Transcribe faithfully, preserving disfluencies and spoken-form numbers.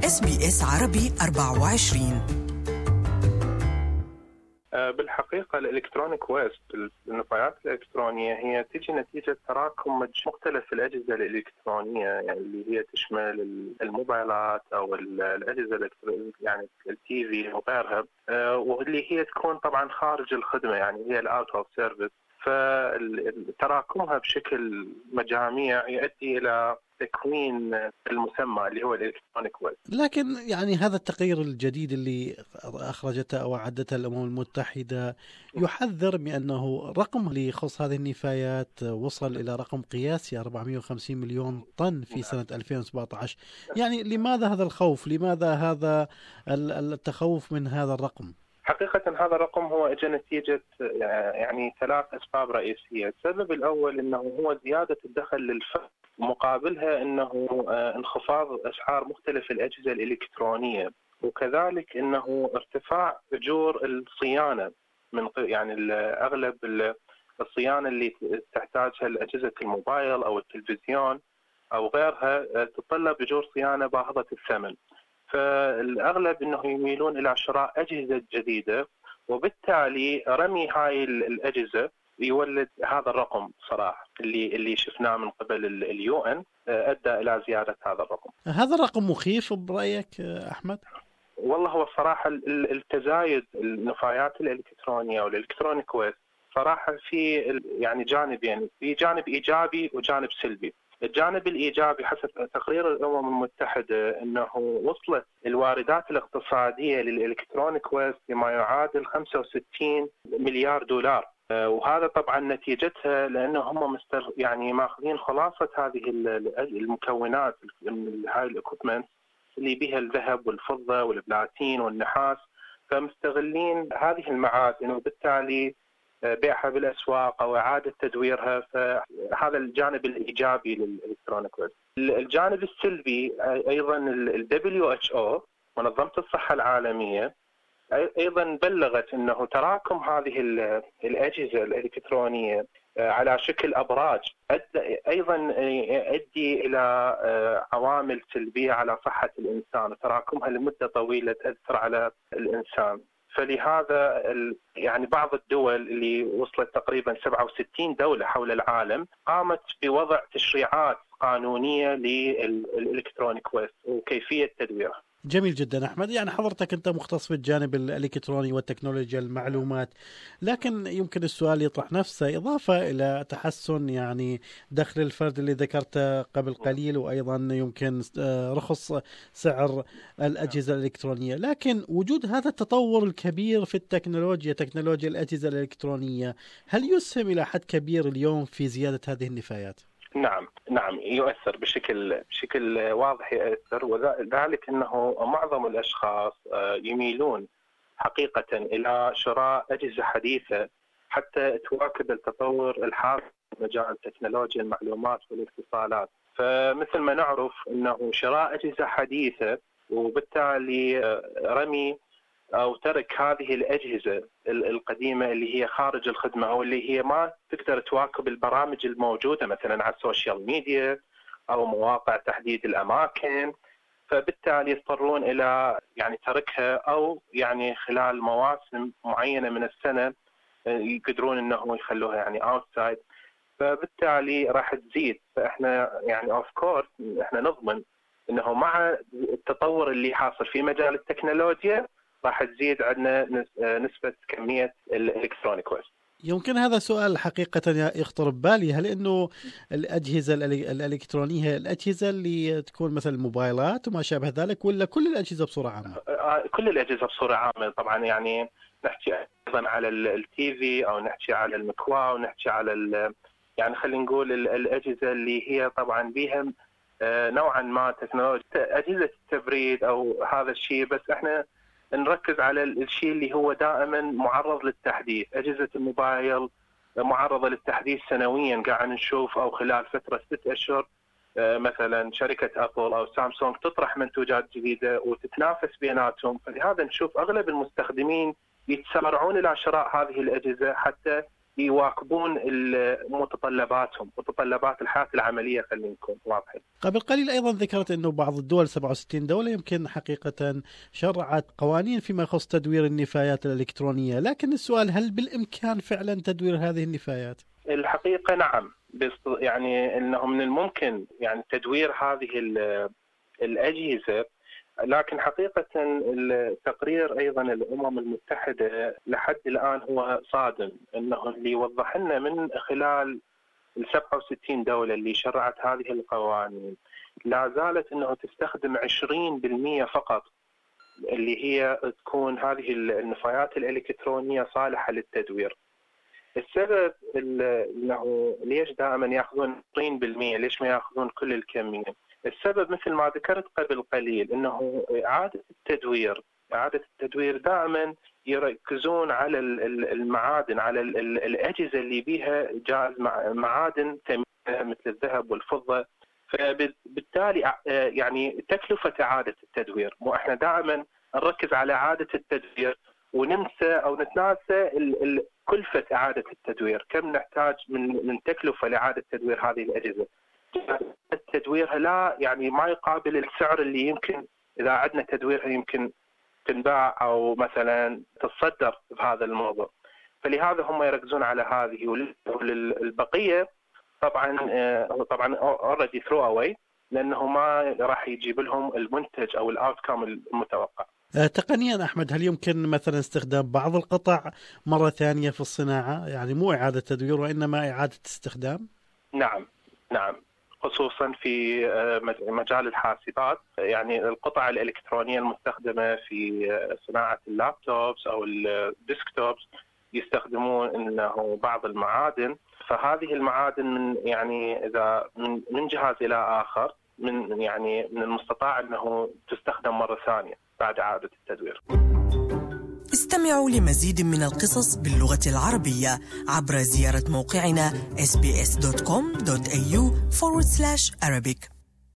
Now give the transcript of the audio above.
إس بي إس عربي أربعة وعشرين. بالحقيقة الإلكترونيك ويست، النفايات الإلكترونية، هي تجي نتيجة تراكم مختلف الأجهزة الإلكترونية، يعني اللي هي تشمل الموبايلات أو الأجهزة الإلكترونية يعني التي في وغيرها، واللي هي تكون طبعا خارج الخدمة، يعني هي الأوت أوف سيرفيس. فتراكمها بشكل مجاميع يؤدي إلى تكوين المسمى اللي هو الإلكترونيك ويست. لكن يعني هذا التقرير الجديد اللي أخرجته أو أعدته الأمم المتحدة يحذر بأنه رقم اللي يخص هذه النفايات وصل إلى رقم قياسي أربعمائة وخمسين مليون طن في سنة ألفين وسبعة عشر. يعني لماذا هذا الخوف؟ لماذا هذا التخوف من هذا الرقم؟ حقيقة هذا الرقم هو اجى نتيجة يعني ثلاث أسباب رئيسية. السبب الأول أنه هو زيادة الدخل للفرد، مقابلها أنه انخفاض أسعار مختلف الأجهزة الإلكترونية، وكذلك أنه ارتفاع أجور الصيانة من يعني أغلب الصيانة اللي تحتاجها الأجهزة الموبايل أو التلفزيون أو غيرها تتطلب أجور صيانة باهظة الثمن. فالأغلب أنه يميلون إلى شراء أجهزة جديدة، وبالتالي رمي هاي الأجهزة يولد هذا الرقم صراحة اللي اللي شفناه من قبل اليو ان أدى إلى زيادة هذا الرقم. هذا الرقم مخيف برأيك أحمد؟ والله هو الصراحة التزايد النفايات الإلكترونية والإلكترونيك ويست صراحة في يعني جانبين، في جانب إيجابي وجانب سلبي. الجانب الإيجابي حسب تقرير الأمم المتحدة أنه وصلت الواردات الاقتصادية للإلكترونيك ويست لما يعادل خمسة وستين مليار دولار، وهذا طبعا نتيجتها لأنه هم مستر يعني ماخذين خلاصة هذه المكونات، هاي الإكويبمنت اللي بها الذهب والفضة والبلاتين والنحاس، فمستغلين هذه المعادن وبالتالي بيعها بالأسواق أو إعادة تدويرها. فهذا الجانب الإيجابي للإلكترونيك ويست. الجانب السلبي أيضا ال دبليو إتش أو منظمة الصحة العالمية أيضا بلغت أنه تراكم هذه الأجهزة الإلكترونية على شكل أبراج أيضا يؤدي إلى عوامل سلبية على صحة الإنسان، وتراكمها لمدة طويلة تأثر على الإنسان. فلهذا يعني بعض الدول اللي وصلت تقريبا سبعة وستين دولة حول العالم قامت بوضع تشريعات قانونية للإلكترونيك ويست وكيفية تدويرها. جميل جدا أحمد. يعني حضرتك أنت مختص في الجانب الإلكتروني والتكنولوجيا المعلومات، لكن يمكن السؤال يطرح نفسه إضافة إلى تحسن يعني دخل الفرد اللي ذكرته قبل قليل، وأيضا يمكن رخص سعر الأجهزة الإلكترونية، لكن وجود هذا التطور الكبير في التكنولوجيا تكنولوجيا الأجهزة الإلكترونية هل يسهم إلى حد كبير اليوم في زيادة هذه النفايات؟ نعم نعم يؤثر بشكل بشكل واضح يؤثر، وذلك أنه معظم الأشخاص يميلون حقيقة إلى شراء أجهزة حديثة حتى تواكب التطور الحاصل في مجال تكنولوجيا المعلومات والاتصالات. فمثل ما نعرف أنه شراء أجهزة حديثة وبالتالي رمي أو ترك هذه الأجهزة القديمة اللي هي خارج الخدمة أو اللي هي ما تقدر تواكب البرامج الموجودة مثلا على السوشيال ميديا أو مواقع تحديد الأماكن، فبالتالي يضطرون إلى يعني تركها، أو يعني خلال مواسم معينة من السنة يقدرون أنه يخلوها يعني outside، فبالتالي راح تزيد. فإحنا يعني of course إحنا نضمن أنه مع التطور اللي حاصل في مجال التكنولوجيا راح تزيد عندنا نسبة كمية الإلكترونيك ويست. يمكن هذا سؤال حقيقة يخطر ببالي، هل إنه الأجهزة الإلكترونية الأجهزة اللي تكون مثل الموبايلات وما شابه ذلك، ولا كل الأجهزة بصورة عامة؟ كل الأجهزة بصورة عامة طبعا. يعني نحكي أيضا على التي في أو نحكي على المكواة ونحكي على يعني خلينا نقول الأجهزة اللي هي طبعا بها نوعا ما تكنولوجيا، أجهزة التبريد أو هذا الشيء، بس إحنا نركز على الشيء اللي هو دائما معرض للتحديث. أجهزة الموبايل معرضة للتحديث سنويا، قاعد نشوف أو خلال فترة ست أشهر مثلا شركة أبل أو سامسونج تطرح منتوجات جديدة وتتنافس بيناتهم. فلهذا نشوف أغلب المستخدمين يتسارعون إلى شراء هذه الأجهزة حتى يواكبون متطلباتهم، متطلبات الحياة العملية. خلينا نكون واضحين. قبل قليل أيضا ذكرت أنه بعض الدول سبعة وستين دولة يمكن حقيقة شرعت قوانين فيما يخص تدوير النفايات الإلكترونية، لكن السؤال هل بالإمكان فعلا تدوير هذه النفايات؟ الحقيقة نعم، بس يعني أنه من الممكن يعني تدوير هذه الأجهزة، لكن حقيقة التقرير أيضا الأمم المتحدة لحد الآن هو صادم، أنه اللي يوضح لنا من خلال ال سبعة وستين دولة اللي شرعت هذه القوانين لا زالت أنه تستخدم عشرين بالمئة فقط اللي هي تكون هذه النفايات الإلكترونية صالحة للتدوير. السبب أنه ليش دائما يأخذون عشرين بالمئة، ليش ما يأخذون كل الكمية؟ السبب مثل ما ذكرت قبل قليل أنه إعادة التدوير إعادة التدوير دائما يركزون على المعادن، على الأجهزة اللي بيها جائز معادن ثمينة مثل الذهب والفضة، فبالتالي يعني تكلفة إعادة التدوير. مو إحنا دائما نركز على إعادة التدوير وننسى أو نتناسى كلفة إعادة التدوير، كم نحتاج من من تكلفة لإعادة تدوير هذه الأجهزة. تدويرها لا يعني ما يقابل السعر اللي يمكن إذا عدنا تدويرها يمكن تنباع أو مثلا تتصدر بهذا الموضوع. فلهذا هم يركزون على هذه، والبقية طبعا طبعا already throw away لأنه ما راح يجيب لهم المنتج أو الأوتكم المتوقع. تقنيا أحمد، هل يمكن مثلا استخدام بعض القطع مرة ثانية في الصناعة، يعني مو إعادة تدوير وإنما إعادة استخدام؟ نعم نعم، خصوصا في مجال الحاسبات، يعني القطع الإلكترونية المستخدمة في صناعة اللابتوبس أو الديسكتوبس يستخدمون إنه بعض المعادن، فهذه المعادن من يعني إذا من جهاز إلى آخر من يعني من المستطاع أنه تستخدم مرة ثانية بعد إعادة التدوير. استمعوا لمزيد من القصص باللغة العربية عبر زيارة موقعنا إس بي إس دوت كوم دوت إيه يو forward slash Arabic.